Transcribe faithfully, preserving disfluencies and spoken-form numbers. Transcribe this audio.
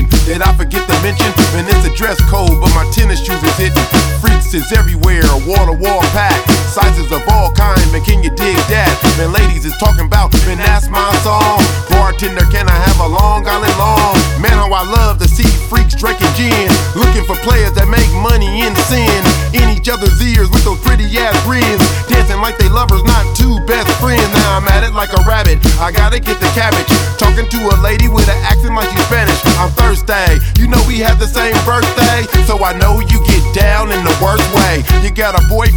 attention. Did I forget to mention? Man, it's a dress code, but my tennis shoes is hitting. Freaks is everywhere, a wall-to-wall pack. Sizes of all kinds, man, can you dig that? Man, ladies is talking about, man, that's my song. Bartender, can I have a Long Island long? Man, how I love to see freaks drinking gin. Looking for players that make money in sin. In each other's ears with those pretty ass grins. Dancing like they lovers, not two best friends. Now I'm at it like a rabbit, I gotta get the cabbage. Talking to a lady with an accent like she's Spanish. I'm Thursday, you know we have the same birthday, so I know you get down in the worst way. You got a boyfriend